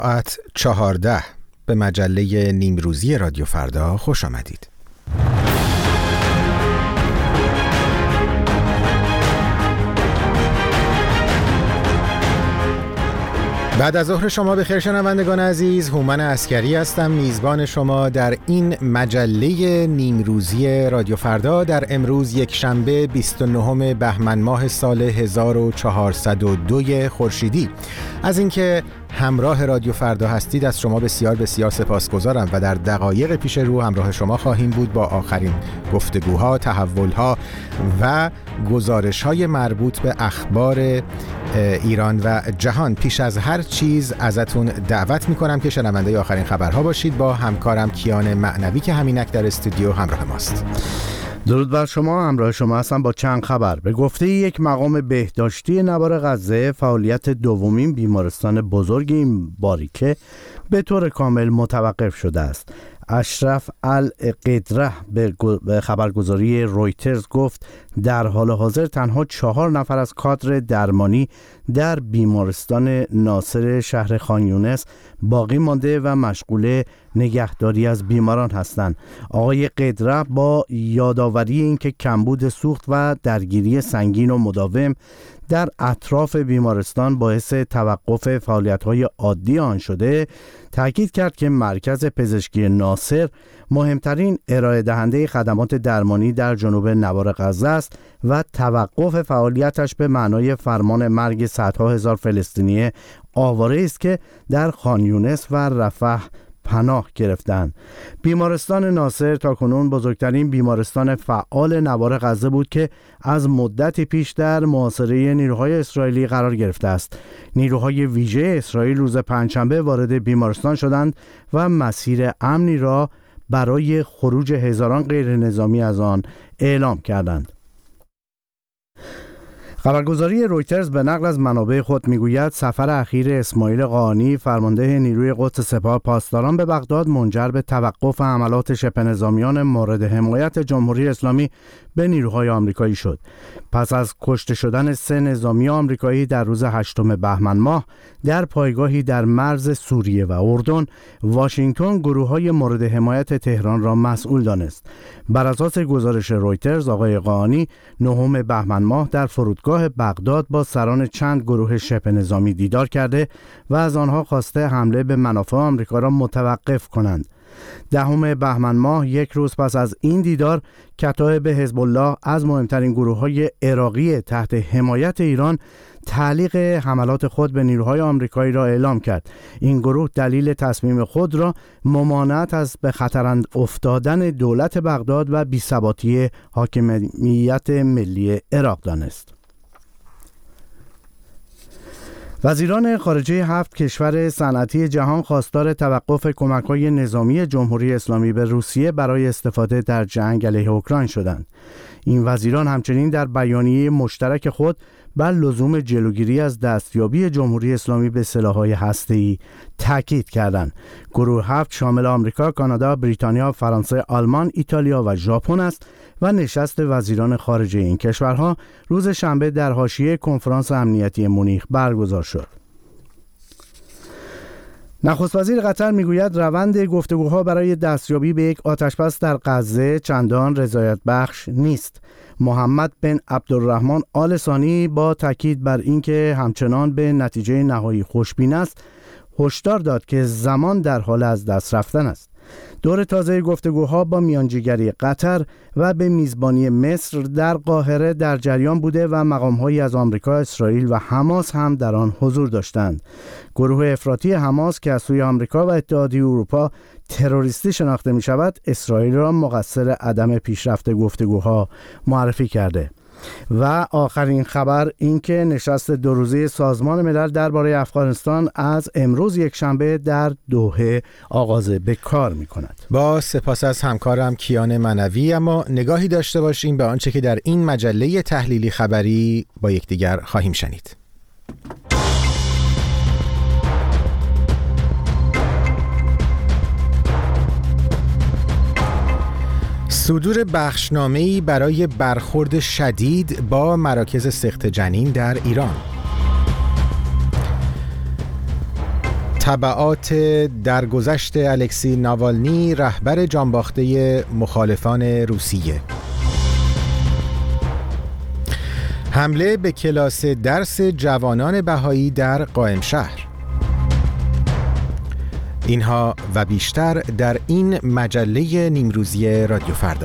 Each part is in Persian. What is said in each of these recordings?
ساعت 14 به مجله نیمروزی رادیو فردا خوش آمدید. بعد از ظهر شما بخیر شنوندگان عزیز، هومن عسکری هستم، میزبان شما در این مجله نیمروزی رادیو فردا در امروز یک شنبه 29 بهمن ماه سال 1402 خورشیدی. از اینکه همراه رادیو فردا هستید از شما بسیار بسیار سپاسگزارم و در دقایق پیش رو همراه شما خواهیم بود با آخرین گفتگوها، تحولها و گزارش‌های مربوط به اخبار ایران و جهان. پیش از هر چیز ازتون دعوت میکنم که شنونده آخرین خبرها باشید. با همکارم کیان معنوی که همینک در استودیو همراه ماست. درود بر شما، همراه شما هستم با چند خبر. به گفته یک مقام بهداشتی نوار غزه، فعالیت دومین بیمارستان بزرگ این باریکه به طور کامل متوقف شده است. اشرف القدره به خبرگزاری رویترز گفت در حال حاضر تنها 4 نفر از کادر درمانی در بیمارستان ناصر شهر خان یونس باقی مانده و مشغول نگهداری از بیماران هستند. آقای قدره با یادآوری اینکه کمبود سوخت و درگیری سنگین و مداوم در اطراف بیمارستان باعث توقف فعالیت‌های عادی آن شده، تاکید کرد که مرکز پزشکی ناصر مهمترین ارائه دهنده خدمات درمانی در جنوب نوار غزه است و توقف فعالیتش به معنای فرمان مرگ صدها هزار فلسطینی آواره است که در خان یونس و رفح پناه گرفتند. بیمارستان ناصر تاکنون بزرگترین بیمارستان فعال نوار غزه بود که از مدتی پیش در محاصره نیروهای اسرائیلی قرار گرفته است. نیروهای ویژه اسرائیل روز پنجشنبه وارد بیمارستان شدند و مسیر امنی را برای خروج هزاران غیر نظامی از آن اعلام کردند. خبرگزاری رویترز به نقل از منابع خود میگوید سفر اخیر اسماعیل قاآنی فرمانده نیروی قدس سپاه پاسداران به بغداد منجر به توقف حملات شبه نظامیان مورد حمایت جمهوری اسلامی به نیروهای آمریکایی شد. پس از کشته شدن 3 نظامی آمریکایی در روز 8 بهمن ماه در پایگاهی در مرز سوریه و اردن، واشنگتن گروه‌های مورد حمایت تهران را مسئول دانست. بر اساس گزارش رویترز، آقای قاآنی 9 بهمن ماه در فرودگاه بغداد با سران چند گروه شبه نظامی دیدار کرده و از آنها خواسته حمله به منافع آمریکا را متوقف کنند. 10 بهمن ماه، یک روز پس از این دیدار، کتایب حزب الله از مهمترین گروه‌های عراقی تحت حمایت ایران تعلیق حملات خود به نیروهای آمریکایی را اعلام کرد. این گروه دلیل تصمیم خود را ممانعت از به خطر افتادن دولت بغداد و بی‌ثباتی حاکمیت ملی عراق دانست. وزیران خارجه 7 کشور صنعتی جهان خواستار توقف کمک‌های نظامی جمهوری اسلامی به روسیه برای استفاده در جنگ علیه اوکراین شدند. این وزیران همچنین در بیانیه مشترک خود بر لزوم جلوگیری از دستیابی جمهوری اسلامی به سلاح‌های هسته‌ای تاکید کردند. گروه 7 شامل آمریکا، کانادا، بریتانیا، فرانسه، آلمان، ایتالیا و ژاپن است و نشست وزیران خارجه این کشورها روز شنبه در حاشیه کنفرانس امنیتی مونیخ برگزار شد. نخست وزیر قطر میگوید روند گفتگوها برای دستیابی به یک آتشبس در غزه چندان رضایت بخش نیست. محمد بن عبدالرحمن آل ثانی با تاکید بر اینکه همچنان به نتیجه نهایی خوشبین است، هشدار داد که زمان در حال از دست رفتن است. دور تازه گفتگوها با میانجیگری قطر و به میزبانی مصر در قاهره در جریان بوده و مقام‌هایی از آمریکا، اسرائیل و حماس هم در آن حضور داشتند. گروه افراطی حماس که از سوی آمریکا و اتحادیه اروپا تروریستی شناخته می شود، اسرائیل را مقصر عدم پیشرفت گفتگوها معرفی کرده. و آخرین خبر این که نشست 2 روزه سازمان ملل درباره افغانستان از امروز یک شنبه در دوحه آغاز به کار می کند. با سپاس از همکارم کیان معنوی. اما نگاهی داشته باشیم به آنچه که در این مجله تحلیلی خبری با یکدیگر خواهیم شنید. صدور بخشنامه‌ای برای برخورد شدید با مراکز سقط جنین در ایران. تبعات درگذشت الکسی ناوالنی رهبر جانباخته مخالفان روسیه. حمله به کلاس درس جوانان بهایی در قائمشهر. اینها و بیشتر در این مجله نیمروزی رادیو فردا.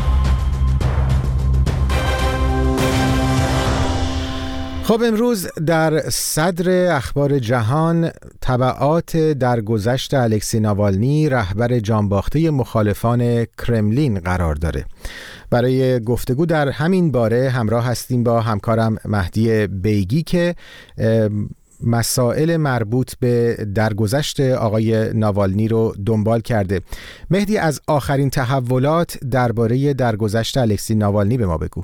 خب امروز در صدر اخبار جهان تبعات درگذشت الکسی ناوالنی رهبر جانباخته مخالفان کرملین قرار داره. برای گفتگو در همین باره همراه هستیم با همکارم مهدی بیگی که مسائل مربوط به درگذشت آقای ناوالنی رو دنبال کرده. مهدی، از آخرین تحولات درباره درگذشت الکسی ناوالنی به ما بگو.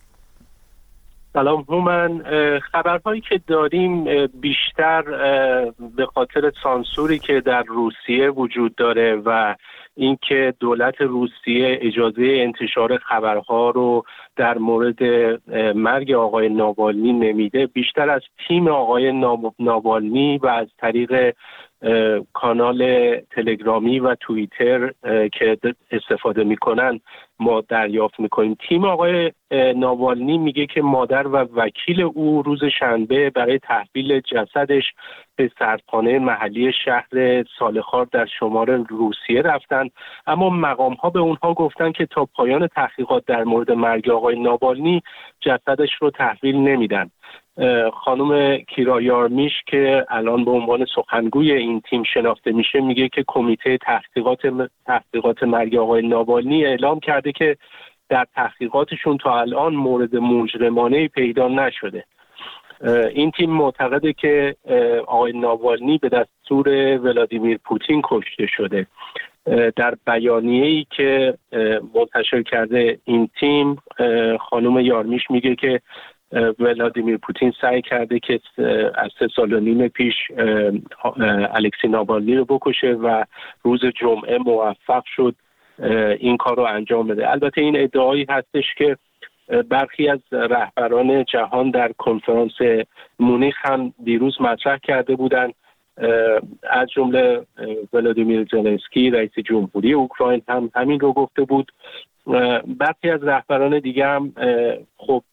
سلام هومن. خبرهایی که داریم بیشتر به خاطر سانسوری که در روسیه وجود داره و اینکه دولت روسیه اجازه انتشار خبرها رو در مورد مرگ آقای ناوالنی نمیده، بیشتر از تیم آقای ناوالنی و از طریق کانال تلگرامی و توییتر که استفاده میکنن ما دریافت میکنیم. تیم آقای ناوالنی میگه که مادر و وکیل او روز شنبه برای تحویل جسدش به سردخانه محلی شهر سالخار در شمال روسیه رفتن، اما مقام ها به اونها گفتن که تا پایان تحقیقات در مورد مرگ آقای ناوالنی جسدش رو تحویل نمیدن. خانم کیرا یارمیش که الان به عنوان سخنگوی این تیم شناخته میشه میگه که کمیته تحقیقات مرگ آقای ناوالنی اعلام کرده که در تحقیقاتشون تا الان مورد مجرمانه پیدا نشده. این تیم معتقده که آقای ناوالنی به دستور ولادیمیر پوتین کشته شده. در بیانیه‌ای که منتشر کرده این تیم، خانم یارمیش میگه که ولادیمیر پوتین سعی کرده که از 3.5 سال پیش الکسی ناوالنی رو بکشه و روز جمعه موفق شد این کار رو انجام بده. البته این ادعایی هستش که برخی از رهبران جهان در کنفرانس مونیخ هم دیروز مطرح کرده بودند، از جمله ولادیمیر زلنسکی رئیس جمهوری اوکراین هم همین رو گفته بود. برخی از رهبران دیگه هم خب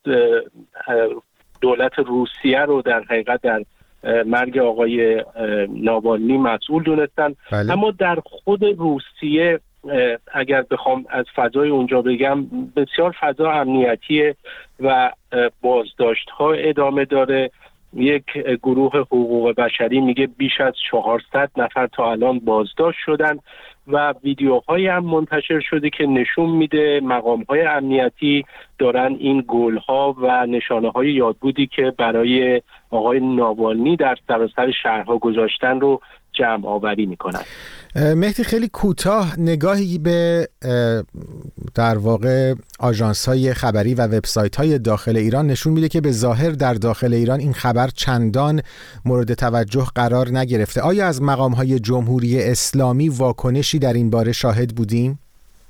دولت روسیه رو در حقیقت در مرگ آقای ناوالنی مسئول دونستن. بله. اما در خود روسیه اگر بخوام از فضای اونجا بگم، بسیار فضا امنیتیه و بازداشت ها ادامه داره. یک گروه حقوق بشری میگه بیش از 400 نفر تا الان بازداشت شدن و ویدیوهایی هم منتشر شده که نشون میده مقام‌های امنیتی دارن این گل‌ها و نشانه‌های یادبودی که برای آقای ناوالنی در سراسر شهرها گذاشتن رو جمع آوری میکنن. مهدی، خیلی کوتاه نگاهی به در واقع آژانس‌های خبری و وبسایت‌های داخل ایران نشون میده که به ظاهر در داخل ایران این خبر چندان مورد توجه قرار نگرفته. آیا از مقام‌های جمهوری اسلامی واکنشی در این باره شاهد بودیم؟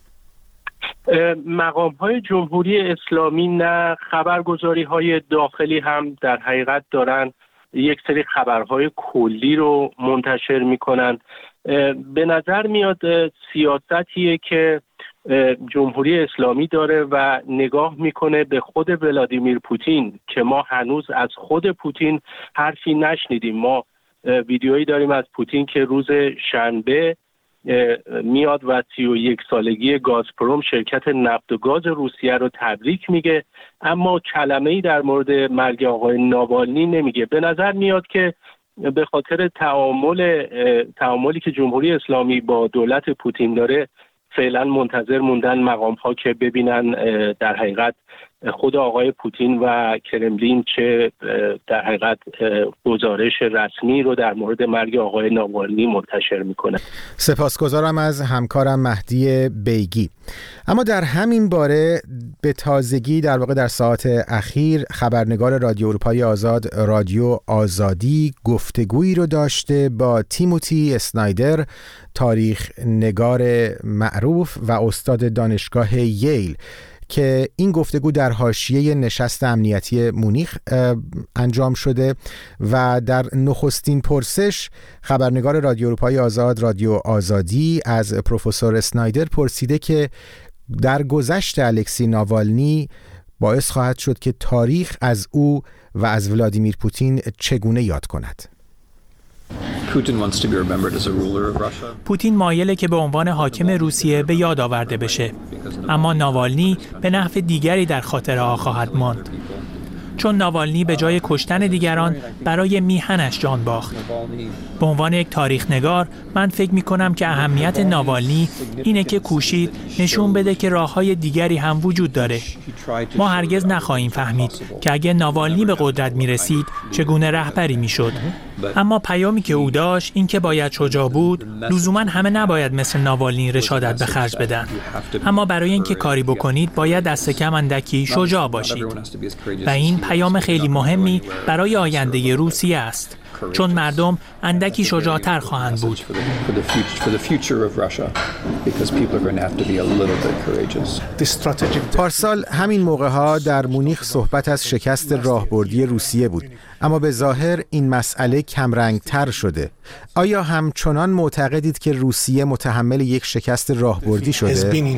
مقام‌های جمهوری اسلامی نه، خبرگزاری‌های داخلی هم در حقیقت دارن یک سری خبرهای کلی رو منتشر میکنن. به نظر میاد سیاستیه که جمهوری اسلامی داره و نگاه میکنه به خود ولادیمیر پوتین که ما هنوز از خود پوتین حرفی نشنیدیم. ما ویدیویی داریم از پوتین که روز شنبه میاد و 31 سالگی گازپروم شرکت نفت و گاز روسیه رو تبریک میگه، اما کلمه‌ای در مورد مرگ آقای ناوالنی نمیگه. به نظر میاد که به خاطر تعاملی که جمهوری اسلامی با دولت پوتین داره فعلا منتظر موندن مقام ها که ببینن در حقیقت خود آقای پوتین و کرملین چه در حقیقت گزارش رسمی رو در مورد مرگ آقای ناوالنی منتشر میکنه. سپاسگزارم از همکارم مهدی بیگی. اما در همین باره به تازگی در واقع در ساعات اخیر خبرنگار رادیو اروپای آزاد رادیو آزادی گفتگویی رو داشته با تیموتی اسنایدر، تاریخ نگار معروف و استاد دانشگاه ییل، که این گفتگو در حاشیه نشست امنیتی مونیخ انجام شده و در نخستین پرسش خبرنگار رادیو اروپای آزاد رادیو آزادی از پروفسور اسنایدر پرسیده که در گذشت الکسی ناوالنی باعث خواهد شد که تاریخ از او و از ولادیمیر پوتین چگونه یاد کند. پوتین مایله که به عنوان حاکم روسیه به یاد آورده بشه، اما ناوالنی به نحو دیگری در خاطره ها خواهد ماند. چون ناوالنی به جای کشتن دیگران برای میهنش جان باخت. به عنوان یک تاریخ نگار من فکر می کنم که اهمیت ناوالنی اینه که کوشید نشون بده که راه‌های دیگری هم وجود داره. ما هرگز نخواهیم فهمید که اگه ناوالنی به قدرت می رسید چگونه رهبری می شد. اما پیامی که او داشت این که باید شجاع بود، لزوما همه نباید مثل ناوالنی رشادت به خرج بدن. اما برای اینکه کاری بکنید باید دست کم اندکی شجاع باشید. و این پیام خیلی مهمی برای آینده روسیه است. چون مردم اندکی شجاع‌تر خواهند بود. پارسال همین موقع‌ها در مونیخ صحبت از شکست راهبردی روسیه بود، اما به ظاهر این مسئله کمرنگ‌تر شده. آیا همچنان معتقدید که روسیه متحمل یک شکست راهبردی شده؟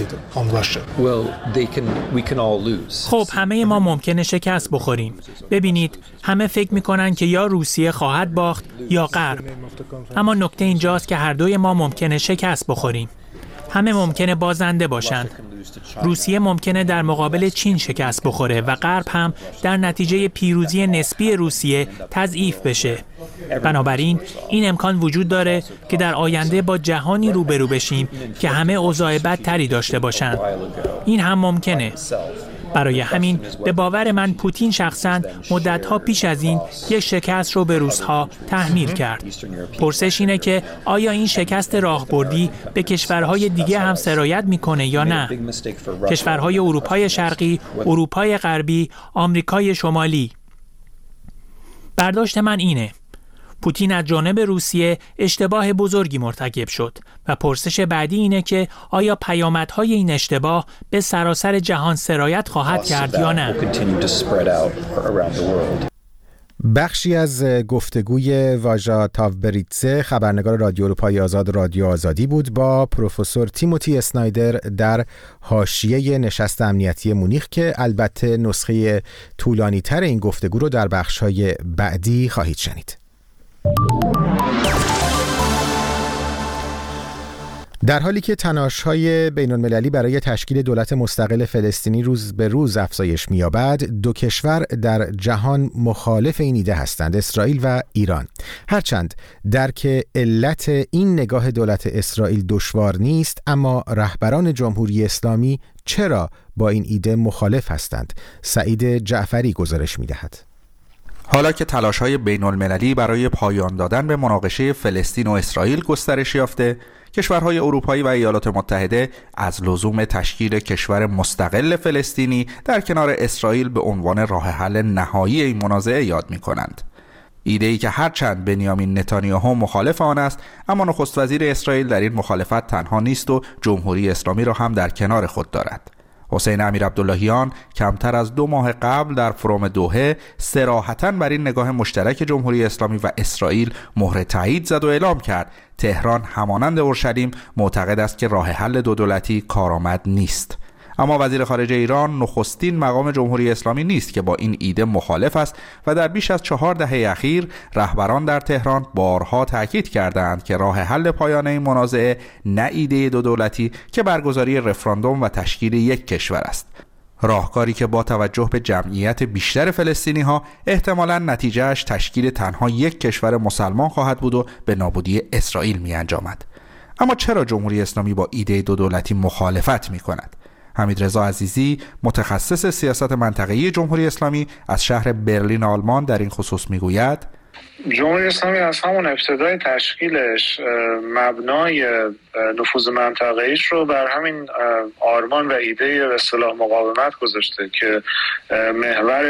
خب همه ما ممکنه شکست بخوریم. ببینید همه فکر می‌کنن که یا روسیه خواهد باخت یا غرب. اما نکته اینجاست که هر دوی ما ممکنه شکست بخوریم. همه ممکنه بازنده باشند. روسیه ممکنه در مقابل چین شکست بخوره و غرب هم در نتیجه پیروزی نسبی روسیه تضعیف بشه. بنابراین این امکان وجود داره که در آینده با جهانی روبرو بشیم که همه اوضاع بدتری داشته باشند. این هم ممکنه. برای همین به باور من پوتین شخصاً مدت‌ها پیش از این یک شکست رو به روس‌ها تحمیل کرد. پرسش اینه که آیا این شکست راهبردی به کشورهای دیگه هم سرایت میکنه یا نه؟ کشورهای اروپای شرقی، اروپای غربی، آمریکای شمالی. برداشت من اینه: پوتین از جانب روسیه اشتباه بزرگی مرتکب شد و پرسش بعدی اینه که آیا پیامدهای این اشتباه به سراسر جهان سرایت خواهد کرد یا نه؟ بخشی از گفتگوی واژا تاوبریتزه خبرنگار رادیو اروپای آزاد رادیو آزادی بود با پروفسور تیموتی اسنایدر در حاشیه نشست امنیتی مونیخ که البته نسخه طولانی تر این گفتگو رو در بخش‌های بعدی خواهید شنید. در حالی که تناش‌های بین‌المللی برای تشکیل دولت مستقل فلسطینی روز به روز افزایش می‌یابد، دو کشور در جهان مخالف این ایده هستند، اسرائیل و ایران. هرچند درک علت این نگاه دولت اسرائیل دشوار نیست، اما رهبران جمهوری اسلامی چرا با این ایده مخالف هستند؟ سعید جعفری گزارش می‌دهد. حالا که تلاش‌های بین‌المللی برای پایان دادن به مناقشه فلسطین و اسرائیل گسترش یافته، کشورهای اروپایی و ایالات متحده از لزوم تشکیل کشور مستقل فلسطینی در کنار اسرائیل به عنوان راه حل نهایی این منازعه یاد می‌کنند. ایده‌ای که هرچند بنیامین نتانیاهو مخالف آن است، اما نخست وزیر اسرائیل در این مخالفت تنها نیست و جمهوری اسلامی را هم در کنار خود دارد. حسین امیرعبداللهیان کمتر از 2 ماه قبل در فروم دوحه صراحتاً بر این نگاه مشترک جمهوری اسلامی و اسرائیل مهر تایید زد و اعلام کرد تهران همانند اورشلیم معتقد است که راه حل دو دولتی کارآمد نیست. اما وزیر خارجه ایران نخستین مقام جمهوری اسلامی نیست که با این ایده مخالف است و در بیش از 4 دهه اخیر رهبران در تهران بارها تاکید کردند که راه حل پایان این منازعه نه ایده دو دولتی که برگزاری رفراندوم و تشکیل یک کشور است. راهکاری که با توجه به جمعیت بیشتر فلسطینی ها احتمالاً نتیجهش تشکیل تنها یک کشور مسلمان خواهد بود و به نابودی اسرائیل می انجامد. اما چرا جمهوری اسلامی با ایده دو دولتی مخالفت می کند؟ حمیدرضا عزیزی متخصص سیاست منطقه‌ای جمهوری اسلامی از شهر برلین آلمان در این خصوص میگوید جمهوری اسلامی از همون ابتدای تشکیلش مبنای نفوذ منطقه‌ایش رو بر همین آرمان و ایده به اصطلاح مقاومت گذاشته که محورش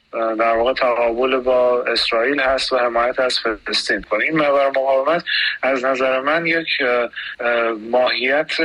در واقع تقابل با اسرائیل هست و حمایت از فلسطین کنه. این محور مقاومت از نظر من یک ماهیت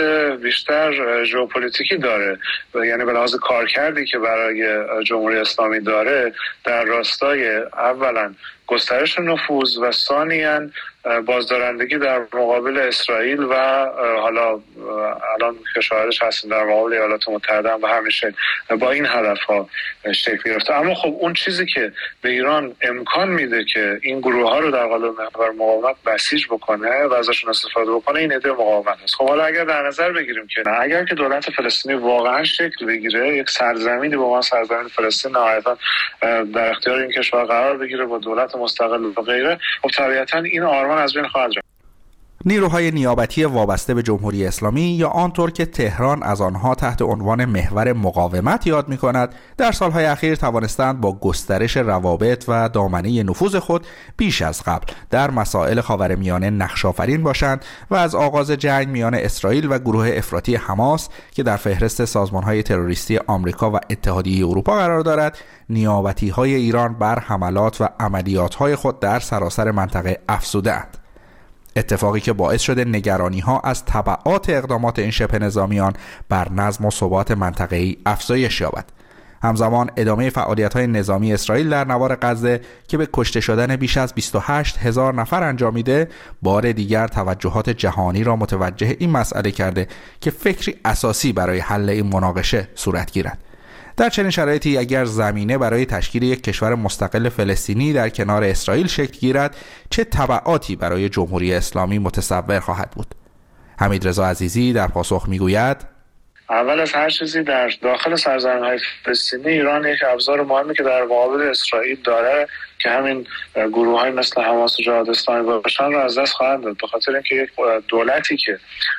بیشتر ژئوپلیتیکی داره، یعنی به لحاظ کارکردی که برای جمهوری اسلامی داره در راستای اولا گسترش نفوذ و ثانیاً بازدارندگی در مقابل اسرائیل و حالا الان که شاهدش هستیم در مقابل ایالات متحده و همیشه با این هدفها شکل گرفته. اما خب اون چیزی که به ایران امکان میده که این گروه ها رو در قالب محور مقاومت بسیج بکنه و ازشون استفاده بکنه این ایده مقاومت است. خب حالا اگر در نظر بگیریم که اگر که دولت فلسطینی واقعا شکل بگیره، یک سرزمینی به عنوان سرزمین فلسطین نهایتا در اختیار این کشور قرار بگیره با دولت مستقل و غیره، خب طبیعتا این آرمان از بین خواهد رفت. نیروهای نیابتی وابسته به جمهوری اسلامی یا آنطور که تهران از آنها تحت عنوان محور مقاومت یاد می‌کند، در سالهای اخیر توانستند با گسترش روابط و دامنه نفوذ خود بیش از قبل در مسائل خاورمیانه نقش‌آفرین باشند و از آغاز جنگ میان اسرائیل و گروه افراطی حماس که در فهرست سازمان‌های تروریستی آمریکا و اتحادیه اروپا قرار دارد، نیابتی‌های ایران بر حملات و عملیات‌های خود در سراسر منطقه افزوده‌اند. اتفاقی که باعث شده نگرانی‌ها از تبعات اقدامات این شبه نظامیان بر نظم و ثبات منطقه‌ای افزایش یابد. همزمان ادامه فعالیت‌های نظامی اسرائیل در نوار غزه که به کشته شدن بیش از 28,000 نفر انجامیده، بار دیگر توجهات جهانی را متوجه این مسئله کرده که فکری اساسی برای حل این مناقشه صورت گیرد. در چنین شرایطی اگر زمینه برای تشکیل یک کشور مستقل فلسطینی در کنار اسرائیل شکل گیرد، چه تبعاتی برای جمهوری اسلامی متصور خواهد بود؟ حمیدرضا عزیزی در پاسخ میگوید: اول از هر چیزی در داخل سرزمین‌های فلسطینی ایران یک ابزار مهمی که در مقابل اسرائیل داره که همین گروه‌های مثل حماس و جهاد اسلامی باشن رو از دست خواهد داد، به خاطر اینکه یک دولتی که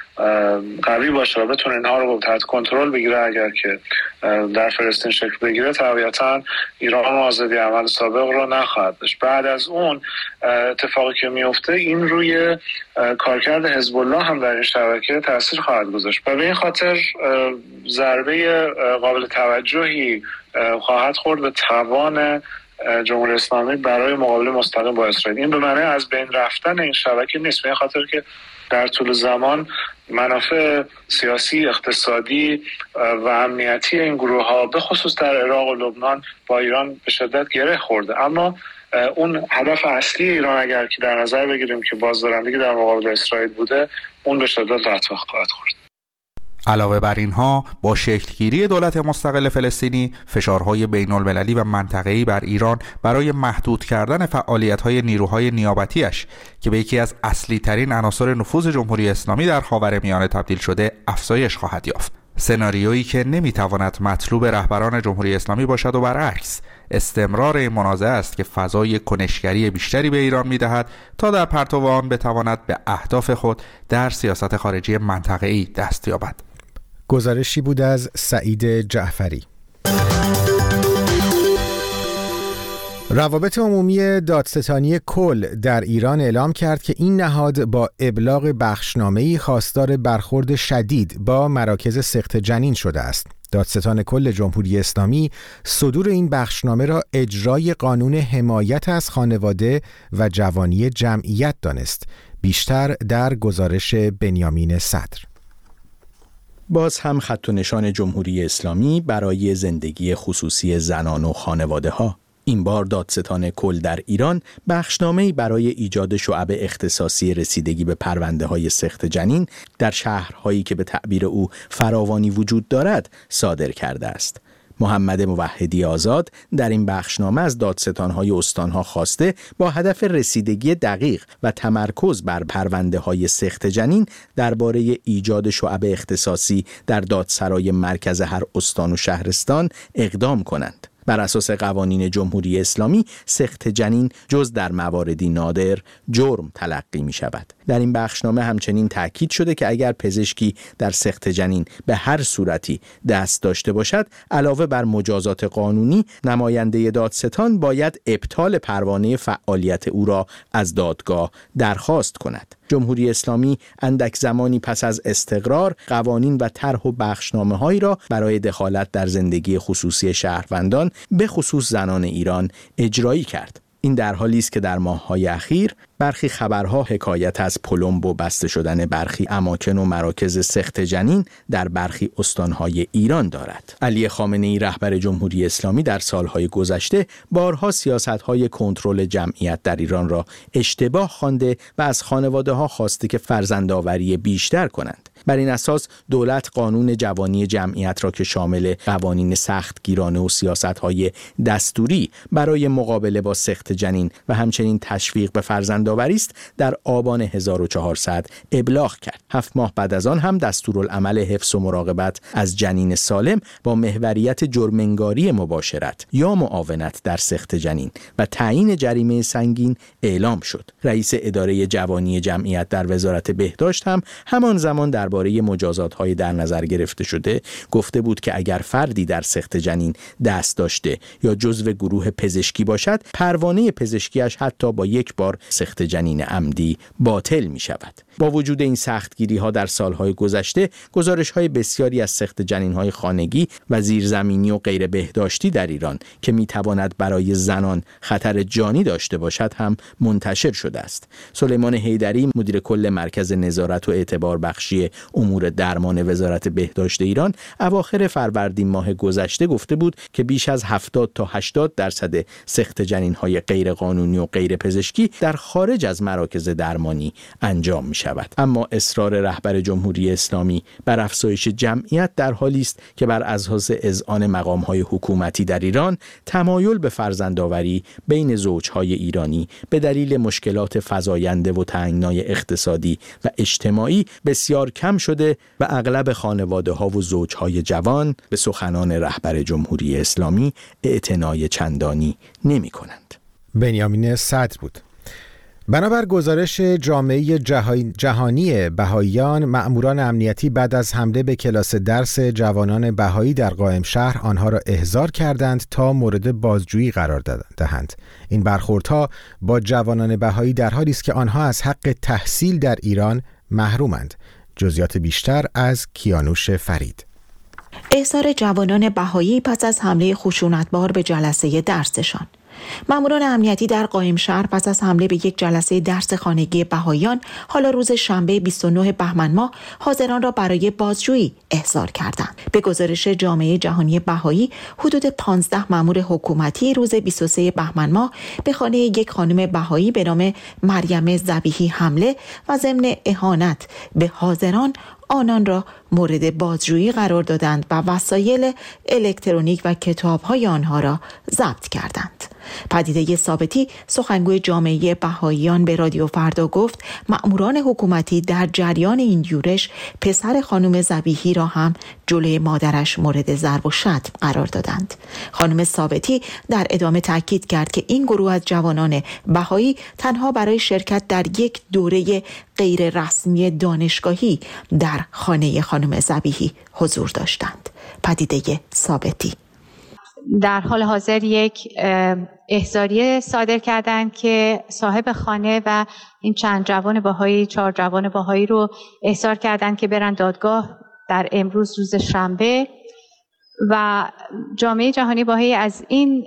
قوی باشه و بتونه اینها رو تحت کنترل بگیره اگر که در فلسطین شکل بگیره، طبیعتاً ایران آزادی عمل سابق رو نخواهد داشت. بعد از اون اتفاقی که میفته این روی کارکرد حزب الله هم در این شبکه تاثیر خواهد گذاشت و به این خاطر ضربه قابل توجهی خواهد خورد به توان جمهوری اسلامی برای مقابله مستقیم با اسرائیل. این به معنی از بین رفتن این شبکه نیست، به این خاطر که در طول زمان منافع سیاسی، اقتصادی و امنیتی این گروه ها به خصوص در عراق و لبنان با ایران به شدت گره خورده. اما اون هدف اصلی ایران اگر که در نظر بگیریم که بازدارندگی در مقابل اسرائیل بوده، اون به شدت رتبه خواهد خورد. علاوه بر اینها، با شکلگیری دولت مستقل فلسطینی، فشارهای بین‌المللی و منطقه‌ای بر ایران برای محدود کردن فعالیت‌های نیروهای نیابتیش که به یکی از اصلی ترین عناصر نفوذ جمهوری اسلامی در خاورمیانه تبدیل شده، افزایش خواهد یافت. سناریویی که نمیتواند مطلوب رهبران جمهوری اسلامی باشد و برعکس، استمرار این منازعه است که فضای کنشگری بیشتری به ایران میدهد تا در پرتو آن بتواند به اهداف خود در سیاست خارجی منطقه‌ای دست یابد. گزارشی بود از سعید جعفری. روابط عمومی دادستانی کل در ایران اعلام کرد که این نهاد با ابلاغ بخشنامه‌ای خواستار برخورد شدید با مراکز سقط جنین شده است. دادستان کل جمهوری اسلامی صدور این بخشنامه را اجرای قانون حمایت از خانواده و جوانی جمعیت دانست. بیشتر در گزارش بنیامین صدر. باز هم خط و نشان جمهوری اسلامی برای زندگی خصوصی زنان و خانواده ها. این بار دادستان کل در ایران بخشنامه‌ای برای ایجاد شعب اختصاصی رسیدگی به پرونده‌های سقط جنین در شهرهایی که به تعبیر او فراوانی وجود دارد صادر کرده است. محمد موحدی آزاد در این بخشنامه از دادستان‌های استان‌ها خواسته با هدف رسیدگی دقیق و تمرکز بر پرونده‌های سقط جنین درباره ایجاد شعب اختصاصی در دادسرای مرکز هر استان و شهرستان اقدام کنند. بر اساس قوانین جمهوری اسلامی سقط جنین جز در مواردی نادر جرم تلقی می شود. در این بخشنامه همچنین تاکید شده که اگر پزشکی در سقط جنین به هر صورتی دست داشته باشد، علاوه بر مجازات قانونی، نماینده دادستان باید ابطال پروانه فعالیت او را از دادگاه درخواست کند. جمهوری اسلامی اندک زمانی پس از استقرار قوانین و طرح و بخشنامه‌هایی را برای دخالت در زندگی خصوصی شهروندان به خصوص زنان ایران اجرایی کرد. این در حالی است که در ماه‌های اخیر برخی خبرها حکایت از پلمب و بسته شدن برخی اماکن و مراکز سخت جنین در برخی استانهای ایران دارد. علی خامنه‌ای رهبر جمهوری اسلامی در سالهای گذشته بارها سیاست‌های کنترل جمعیت در ایران را اشتباه خوانده و از خانواده‌ها خواسته که فرزندآوری بیشتر کنند. بر این اساس دولت قانون جوانی جمعیت را که شامل قوانین سختگیرانه و سیاست‌های دستوری برای مقابله با سخت جنین و همچنین تشویق به فرزندآوری است در آبان 1400 ابلاغ کرد. 7 ماه بعد از آن هم دستورالعمل حفظ و مراقبت از جنین سالم با محوریت جرم‌انگاری مباشرت یا معاونت در سخت جنین و تعیین جریمه سنگین اعلام شد. رئیس اداره جوانی جمعیت در وزارت بهداشت هم همان زمان درباره مجازات‌های در نظر گرفته شده گفته بود که اگر فردی در سخت جنین دست داشته یا جزو گروه پزشکی باشد، پروانه پزشکیش حتی با یک بار سخت جنین عمدی باطل می شود. با وجود این سختگیری ها در سالهای گذشته، گزارش های بسیاری از سخت جنین های خانگی و زیرزمینی و غیر بهداشتی در ایران که می تواند برای زنان خطر جانی داشته باشد هم منتشر شده است. سلیمان حیدری مدیر کل مرکز نظارت و اعتبار بخشی امور درمان وزارت بهداشت ایران اواخر فروردین ماه گذشته گفته بود که بیش از 70 تا 80% سخت جنین های غیر قانونی و غیر پزشکی در خارج از مراکز درمانی انجام می شود. اما اصرار رهبر جمهوری اسلامی بر افزایش جمعیت در حالی است که بر اساس اذعان مقام‌های حکومتی در ایران تمایل به فرزندآوری بین زوجهای ایرانی به دلیل مشکلات فزاینده و تنگنای اقتصادی و اجتماعی بسیار کم شده و اغلب خانواده‌ها و زوجهای جوان به سخنان رهبر جمهوری اسلامی اعتنای چندانی نمی‌کنند. بنیامین صدر بود. بنابر گزارش جامعه جهانی بهائیان، مأموران امنیتی بعد از حمله به کلاس درس جوانان بهایی در قائم شهر آنها را احضار کردند تا مورد بازجویی قرار دهند. این برخوردها با جوانان بهایی در حالی است که آنها از حق تحصیل در ایران محرومند. جزئیات بیشتر از کیانوش فرید. احضار جوانان بهایی پس از حمله خشونتبار به جلسه درسشان. ماموران امنیتی در قائم شهر پس از حمله به یک جلسه درس خانگی بهائیان حالا روز شنبه 29 بهمن ماه حاضران را برای بازجویی احضار کردند. به گزارش جامعه جهانی بهایی، حدود 15 مامور حکومتی روز 23 بهمن ماه به خانه یک خانم بهایی به نام مریم ذبیحی حمله و ضمن اهانت به حاضران آنان را مورد بازجویی قرار دادند و وسایل الکترونیک و کتاب‌های آنها را ضبط کردند. پدیده ثابتی، سخنگوی جامعه بهائیان، به رادیو فردا گفت مأموران حکومتی در جریان این یورش پسر خانم ذبیحی را هم جلوی مادرش مورد ضرب و شتم قرار دادند. خانم ثابتی در ادامه تاکید کرد که این گروه از جوانان بهایی تنها برای شرکت در یک دوره غیر رسمی دانشگاهی در خانه خانم ذبیحی حضور داشتند. پدیده ثابتی در حال حاضر یک احضاریه صادر کردند که صاحب خانه و این چند جوان بهایی، 4 جوان بهایی رو احضار کردند که برن دادگاه در امروز روز شنبه. و جامعه جهانی بهایی از این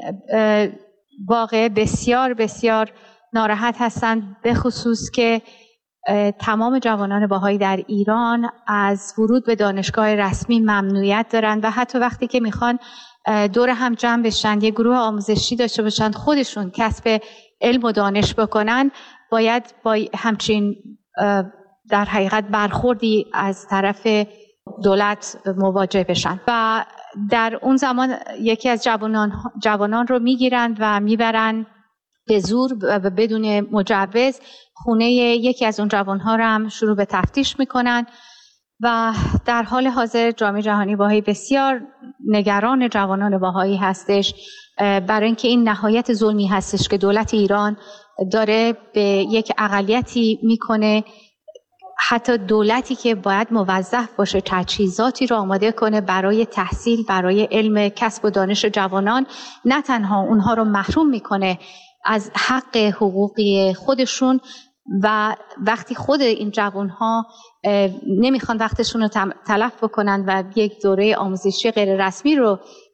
واقعه بسیار بسیار ناراحت هستند، به خصوص که تمام جوانان بهایی در ایران از ورود به دانشگاه رسمی ممنوعیت دارند و حتی وقتی که میخوان دور هم جمع بشن، یه گروه آموزشی داشته باشن، خودشون کسب علم و دانش بکنن، باید با همچین در حقیقت برخوردی از طرف دولت مواجه بشن. و در اون زمان یکی از جوانان رو میگیرند و میبرن به زور و بدون مجوز خونه یکی از اون جوانها رو هم شروع به تفتیش میکنن. و در حال حاضر جامعه جهانی بهایی بسیار نگران جوانان بهایی هستش، برای اینکه این نهایت ظلمی هستش که دولت ایران داره به یک اقلیتی میکنه. حتی دولتی که باید موظف باشه تجهیزاتی رو آماده کنه برای تحصیل، برای علم، کسب و دانش جوانان، نه تنها اونها رو محروم میکنه از حق حقوقی خودشون و وقتی خود این جوانها نمیخوان وقتشون رو تلف بکنن و یک دوره آموزشی غیر رسمی رو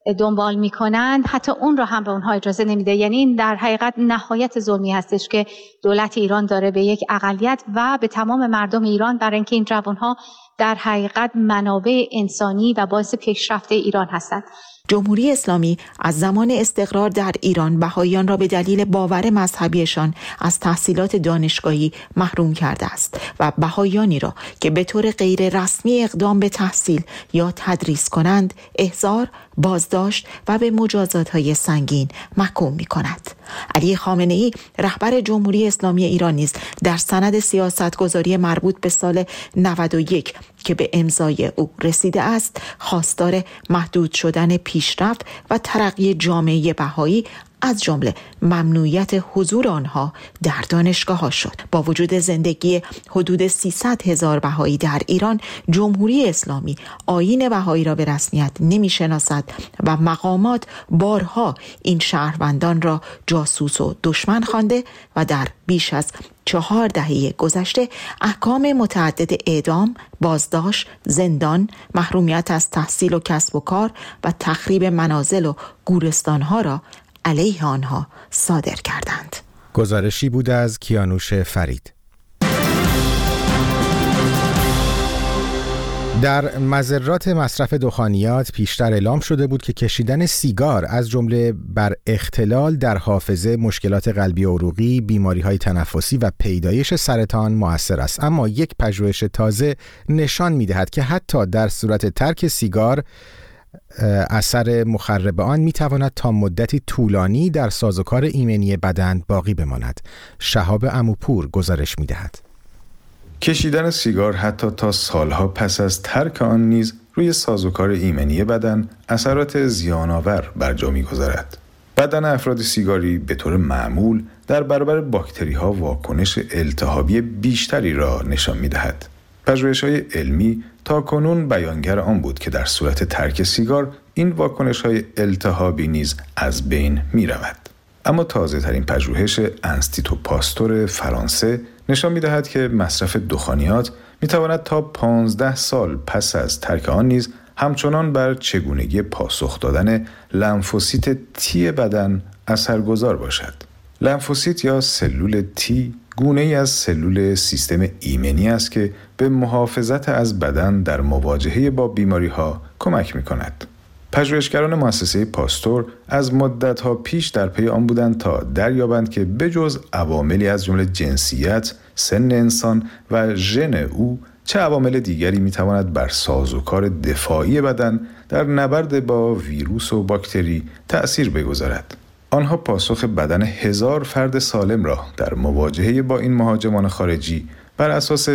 دنبال میکنن حتی اون رو هم به اونها اجازه نمیده. یعنی این در حقیقت نهایت ظلمی هستش که دولت ایران داره به یک اقلیت و به تمام مردم ایران، برای اینکه این جوانها در حقیقت منابع انسانی و باعث پیشرفت ایران هستند. جمهوری اسلامی از زمان استقرار در ایران بهائیان را به دلیل باور مذهبیشان از تحصیلات دانشگاهی محروم کرده است و بهائیانی را که به طور غیر رسمی اقدام به تحصیل یا تدریس کنند احضار، بازداشت و به مجازات‌های سنگین محکوم می‌کند. علی خامنه‌ای رهبر جمهوری اسلامی ایران نیز در سند سیاستگذاری مربوط به سال 91 که به امضای او رسیده است خواستار محدود شدن پیشرفت و ترقی جامعه بهایی از جمله ممنوعیت حضور آنها در دانشگاه‌ها شد. با وجود زندگی حدود 300,000 بهایی در ایران، جمهوری اسلامی آیین بهایی را به رسمیت نمی‌شناسد و مقامات بارها این شهروندان را جاسوس و دشمن خوانده و در بیش از 4 دهه گذشته احکام متعدد اعدام، بازداشت، زندان، محرومیت از تحصیل و کسب و کار و تخریب منازل و گورستان‌ها را علیه آنها صادر کردند. گزارشی بود از کیانوش فرید. در مضرات مصرف دخانیات پیشتر اعلام شده بود که کشیدن سیگار از جمله بر اختلال در حافظه، مشکلات قلبی و عروقی، بیماری‌های تنفسی و پیدایش سرطان مؤثر است. اما یک پژوهش تازه نشان می‌دهد که حتی در صورت ترک سیگار اثر مخرب آن میتواند تا مدتی طولانی در سازوکار ایمنی بدن باقی بماند. شهاب عموپور گزارش میدهد. کشیدن سیگار حتی تا سالها پس از ترک آن نیز روی سازوکار ایمنی بدن اثرات زیان‌آور بر جا می‌گذارد. بدن افراد سیگاری به طور معمول در برابر باکتری‌ها واکنش التهابی بیشتری را نشان می‌دهد. پژوهش‌های علمی تاکنون بیانگر آن بود که در صورت ترک سیگار این واکنش‌های التهابی نیز از بین می‌رود. اما تازه‌ترین پژوهش انستیتو پاستور فرانسه نشان می‌دهد که مصرف دخانیات می‌تواند تا 15 سال پس از ترک آن نیز همچنان بر چگونگی پاسخ دادن لنفوسیت تی بدن اثرگذار باشد. لنفوسیت یا سلول تی گونه‌ای از سلول سیستم ایمنی است که به محافظت از بدن در مواجهه با بیماری‌ها کمک می‌کند. پژوهشگران مؤسسه پاستور از مدت‌ها پیش در پی آن بودند تا دریابند که بجز عواملی از جمله جنسیت، سن انسان و ژن او، چه عوامل دیگری می‌تواند بر سازوکار دفاعی بدن در نبرد با ویروس و باکتری تأثیر بگذارد. آنها پاسخ بدن 1000 فرد سالم را در مواجهه با این مهاجمان خارجی بر اساس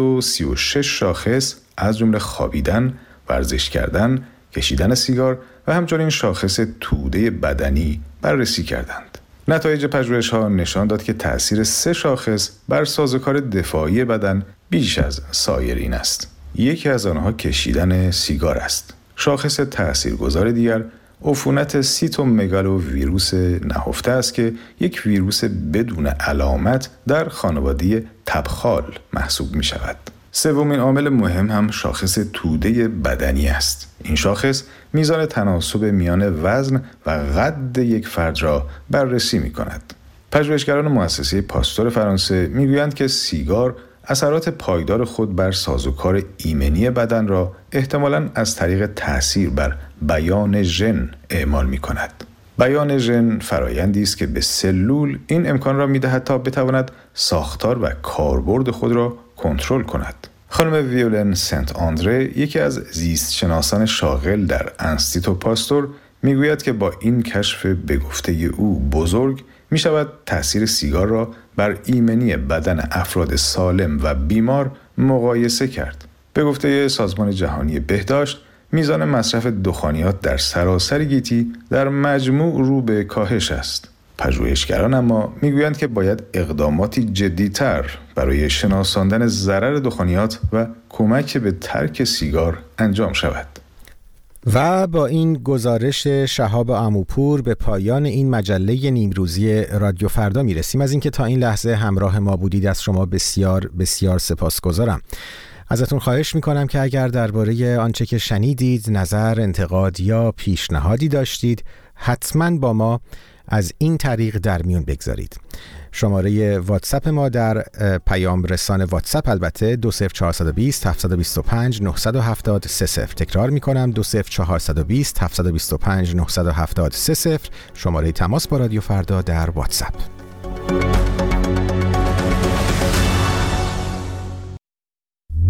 136 شاخص از جمله خوابیدن، ورزش کردن، کشیدن سیگار و همچنین شاخص توده بدنی بررسی کردند. نتایج پژوهش‌ها نشان داد که تأثیر 3 شاخص بر سازوکار دفاعی بدن بیش از سایرین است. یکی از آنها کشیدن سیگار است. شاخص تأثیرگذار دیگر عفونت سیتومگالو ویروس نهفته است که یک ویروس بدون علامت در خانواده تبخال محسوب می شود. سومین عامل مهم هم شاخص توده بدنی است. این شاخص میزان تناسب میان وزن و قد یک فرد را بررسی می کند. پژوهشگران مؤسسه پاستور فرانسه میگویند که سیگار اثرات پایدار خود بر سازوکار ایمنی بدن را احتمالاً از طریق تأثیر بر بیان ژن اعمال می کند. بیان ژن فرایندی است که به سلول این امکان را می دهد تا بتواند ساختار و کاربرد خود را کنترل کند. خانم ویولن سنت آندره، یکی از زیستشناسان شاغل در انستیتو پاستور، میگوید که با این کشف به گفته او بزرگ می شود تأثیر سیگار را بر ایمنی بدن افراد سالم و بیمار مقایسه کرد. به گفته سازمان جهانی بهداشت، میزان مصرف دخانیات در سراسر گیتی در مجموع رو به کاهش است. پژوهشگران اما میگویند که باید اقداماتی جدی‌تر برای شناساندن ضرر دخانیات و کمک به ترک سیگار انجام شود. و با این گزارش شهاب عموپور به پایان این مجله نیمروزی رادیو فردا میرسیم. از اینکه تا این لحظه همراه ما بودید از شما بسیار بسیار سپاسگزارم. ازتون خواهش میکنم که اگر درباره آنچه که شنیدید نظر، انتقاد یا پیشنهادی داشتید حتما با ما از این طریق در میون بگذارید. شماره واتساپ ما در پیام رسان واتساپ البته 20420 725 970 30. تکرار میکنم 20420 725 970 30 شماره تماس با رادیو فردا در واتساپ.